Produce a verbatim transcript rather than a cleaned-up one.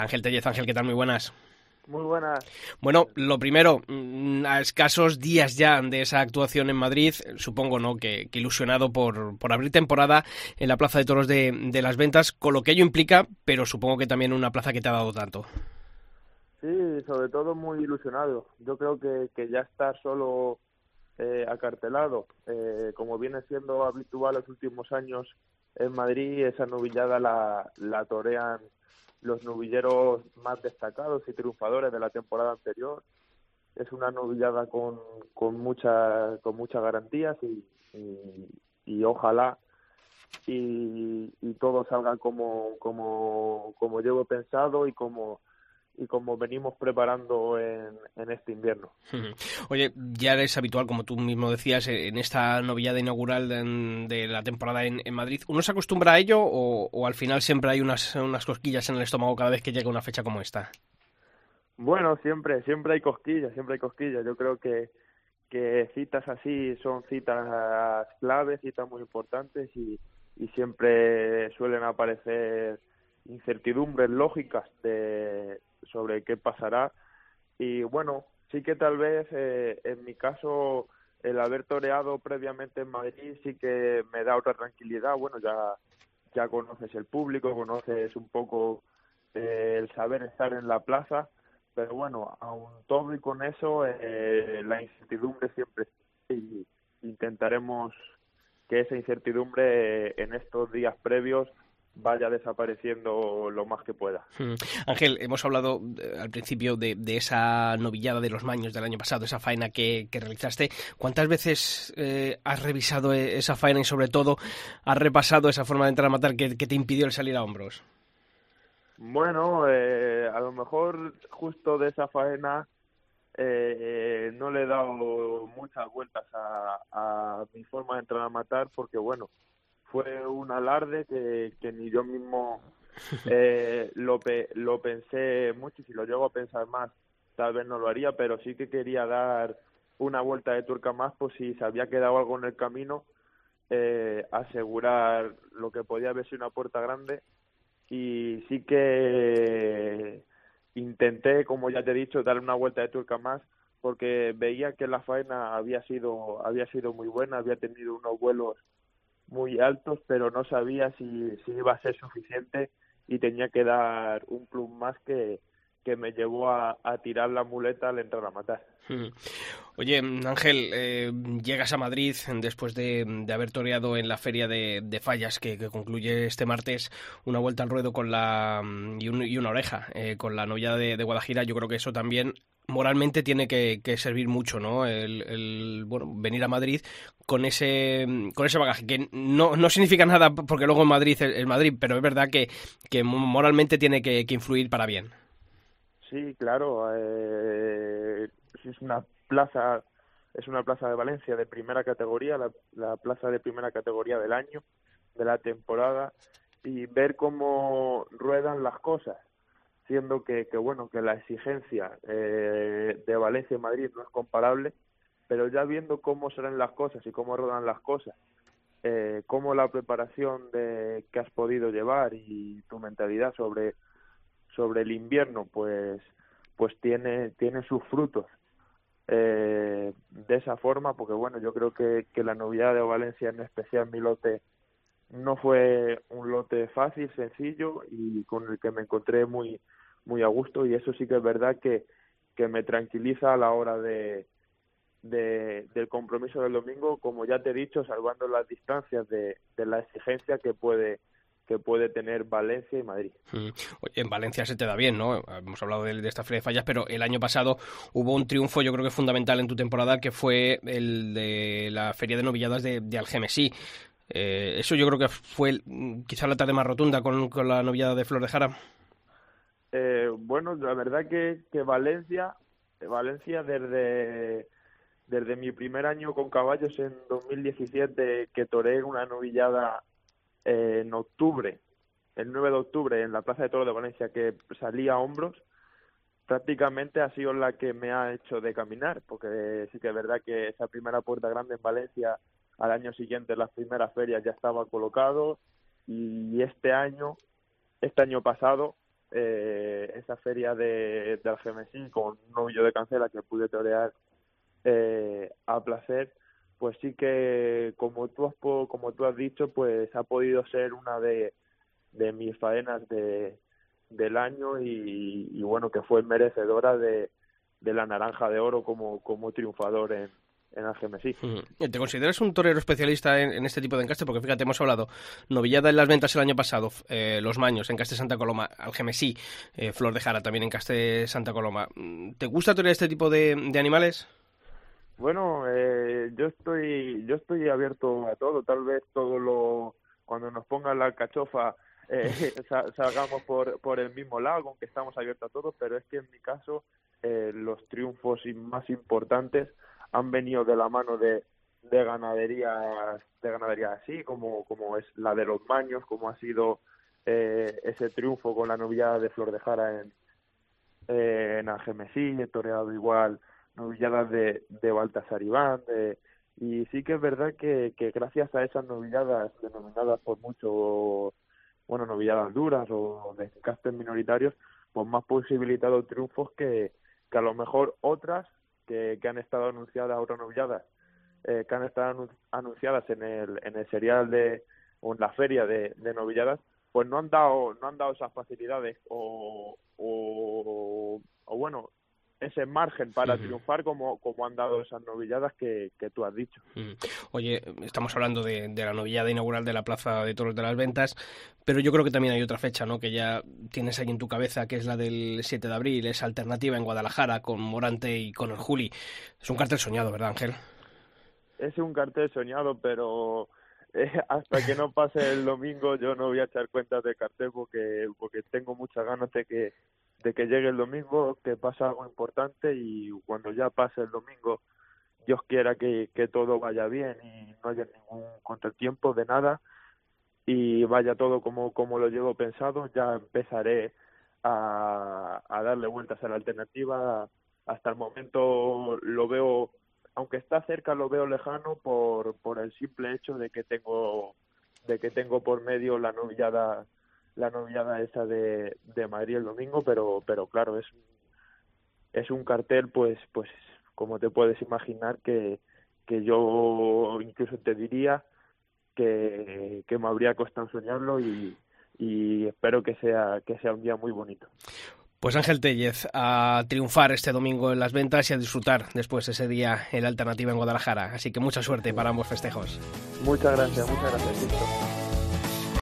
Ángel Tellez, Ángel, ¿qué tal? Muy buenas. Muy buenas. Bueno, lo primero, a escasos días ya de esa actuación en Madrid, supongo, ¿no?, que, que ilusionado por, por abrir temporada en la Plaza de Toros de, de Las Ventas, con lo que ello implica, pero supongo que también una plaza que te ha dado tanto. Sí, sobre todo muy ilusionado. Yo creo que, que ya está solo eh, acartelado, eh, como viene siendo habitual los últimos años en Madrid, esa novillada la, la torean los novilleros más destacados y triunfadores de la temporada anterior. Es una novillada con, con, mucha, con muchas garantías y, y, y ojalá y, y todo salga como, como, como llevo pensado y como y como venimos preparando en, en este invierno. Oye, ya es habitual, como tú mismo decías, en esta novillada inaugural de, de la temporada en, en Madrid. ¿Uno se acostumbra a ello o, o al final siempre hay unas, unas cosquillas en el estómago cada vez que llega una fecha como esta? Bueno, siempre, siempre hay cosquillas, siempre hay cosquillas. Yo creo que, que citas así son citas claves, citas muy importantes y, y siempre suelen aparecer incertidumbres lógicas de, sobre qué pasará. Y bueno, sí que tal vez eh, en mi caso el haber toreado previamente en Madrid sí que me da otra tranquilidad. Bueno, ya, ya conoces el público, conoces un poco eh, el saber estar en la plaza, pero bueno, aun todo y con eso, eh, la incertidumbre siempre está y intentaremos que esa incertidumbre eh, en estos días previos vaya desapareciendo lo más que pueda. Hmm. Ángel, hemos hablado eh, al principio de, de esa novillada de los Maños del año pasado, esa faena que, que realizaste. ¿Cuántas veces eh, has revisado esa faena y sobre todo has repasado esa forma de entrar a matar que, que te impidió el salir a hombros? Bueno, eh, a lo mejor justo de esa faena eh, eh, no le he dado muchas vueltas a, a mi forma de entrar a matar porque, bueno, fue un alarde que, que ni yo mismo eh, lo, pe lo pensé mucho y si lo llego a pensar más tal vez no lo haría, pero sí que quería dar una vuelta de tuerca más por si se había quedado algo en el camino, eh, asegurar lo que podía haber sido una puerta grande y sí que intenté, como ya te he dicho, darle una vuelta de tuerca más porque veía que la faena había sido había sido muy buena, había tenido unos vuelos muy altos, pero no sabía si, si iba a ser suficiente y tenía que dar un plus más que, que me llevó a, a tirar la muleta al entrar a matar. Oye, Ángel, eh, llegas a Madrid después de, de haber toreado en la Feria de, de Fallas, que, que concluye este martes, una vuelta al ruedo con la y, un, y una oreja eh, con la novillada de, de Guadajira. Yo creo que eso también moralmente tiene que, que servir mucho, ¿no? El, el bueno, venir a Madrid con ese con ese bagaje, que no, no significa nada porque luego en Madrid es, es Madrid, pero es verdad que, que moralmente tiene que, que influir para bien. Sí, claro, eh, es una plaza, es una plaza de Valencia de primera categoría, la, la plaza de primera categoría del año, de la temporada, y ver cómo ruedan las cosas, siendo que, que bueno, que la exigencia eh, de Valencia y Madrid no es comparable, pero ya viendo cómo serán las cosas y cómo ruedan las cosas, eh, cómo la preparación de, que has podido llevar y tu mentalidad sobre sobre el invierno pues pues tiene tiene sus frutos eh, de esa forma porque bueno yo creo que, que la novillada de Valencia, en especial mi lote, no fue un lote fácil, sencillo y con el que me encontré muy muy a gusto y eso sí que es verdad que, que me tranquiliza a la hora de, de del compromiso del domingo, como ya te he dicho, salvando las distancias de, de la exigencia que puede que puede tener Valencia y Madrid. Mm. Oye, en Valencia se te da bien, ¿no? Hemos hablado de, de esta Feria de Fallas, pero el año pasado hubo un triunfo, yo creo que fundamental en tu temporada, que fue el de la Feria de Novilladas de, de Algemesí. Eh, eso yo creo que fue mm, quizá la tarde más rotunda con, con la novillada de Flor de Jara. Eh, bueno, la verdad que, que Valencia, Valencia desde, desde mi primer año con caballos en dos mil diecisiete, que toreé una novillada eh, en octubre, el nueve de octubre, en la Plaza de Toros de Valencia, que salía a hombros, prácticamente ha sido la que me ha hecho de caminar, porque sí que es verdad que esa primera puerta grande en Valencia, al año siguiente, en las primeras ferias ya estaba colocado, y este año, este año pasado, eh, esa feria de, de Algemesí con un novillo de Cancela que pude torear eh, a placer, pues sí que, como tú has, como tú has dicho, pues ha podido ser una de, de mis faenas de, del año y, y bueno, que fue merecedora de, de la Naranja de Oro como, como triunfador en, en Algemesí. ¿Te consideras un torero especialista en, en este tipo de encastes? Porque fíjate, hemos hablado novillada en las ventas el año pasado, eh, Los Maños, encaste Santa Coloma, Algemesí, eh, Flor de Jara también encaste Santa Coloma. ¿Te gusta torear este tipo de, de animales? Bueno, eh, yo estoy yo estoy abierto a todo. Tal vez todo lo cuando nos pongan la alcachofa eh, salgamos por por el mismo lado, aunque estamos abiertos a todo. Pero es que en mi caso eh, los triunfos más importantes han venido de la mano de de ganaderías de ganadería así como como es la de Los Maños, como ha sido eh, ese triunfo con la novillada de Flor de Jara en eh, en Algemesí. He toreado igual novilladas de, de Baltasar Iván, de, y sí que es verdad que, que gracias a esas novilladas denominadas por mucho, bueno, novilladas duras o de encastes minoritarios, pues más posibilitado triunfos que, que a lo mejor otras que, que han estado anunciadas, otras novilladas eh, que han estado anunciadas en el, en el serial de, o en la feria de, de novilladas, pues no han dado, no han dado esas facilidades o, o, o bueno, ese margen para uh-huh. triunfar como, como han dado esas novilladas que, que tú has dicho. Uh-huh. Oye, estamos hablando de, de la novillada inaugural de la Plaza de Toros de las Ventas, pero yo creo que también hay otra fecha, ¿no?, que ya tienes ahí en tu cabeza, que es la del siete de abril, esa alternativa en Guadalajara con Morante y con el Juli. Es un cartel soñado, ¿verdad, Ángel? Es un cartel soñado, pero eh, hasta que no pase el domingo yo no voy a echar cuentas de cartel porque, porque tengo muchas ganas de que de que llegue el domingo, que pase algo importante y cuando ya pase el domingo, Dios quiera que, que todo vaya bien y no haya ningún contratiempo de nada y vaya todo como, como lo llevo pensado, ya empezaré a, a darle vueltas a la alternativa. Hasta el momento lo veo, aunque está cerca, lo veo lejano por, por el simple hecho de que tengo, de que tengo por medio la novillada la novillada esa de, de Madrid el domingo, pero pero claro, es es un cartel pues pues como te puedes imaginar que, que yo incluso te diría que, que me habría costado soñarlo y, y espero que sea que sea un día muy bonito. Pues Ángel Tellez, a triunfar este domingo en las ventas y a disfrutar después ese día en la alternativa en Guadalajara. Así que mucha suerte para ambos festejos. Muchas gracias, muchas gracias, Cristo.